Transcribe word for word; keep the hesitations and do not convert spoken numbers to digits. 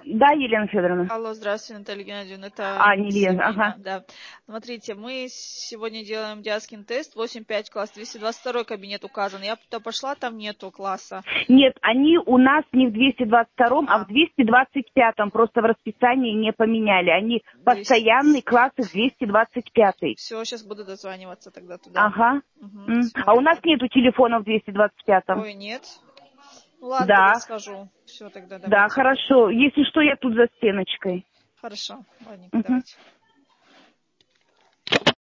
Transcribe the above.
Да, Елена Федоровна. Алло, здравствуйте, Наталья Геннадьевна. Это А, не Лена, Сабина, ага. да. Смотрите, мы сегодня делаем Диаскин тест, восемь пять класс, двести двадцать второй кабинет указан. Я туда пошла, там нету класса. Нет, они у нас не в двести двадцать втором, а, а в двести двадцать пятом. Просто в расписании не поменяли. Они постоянный класс в двести двадцать пятый. Все, сейчас буду дозваниваться тогда туда. Ага. Угу, М. все, А у нас тогда. нету телефона в двести двадцать пятом. Ой, нет. Ну ладно, Да. тогда схожу. Все, тогда Да, давайте. хорошо. Если что, я тут за стеночкой. Хорошо, ладненько, Угу. давайте.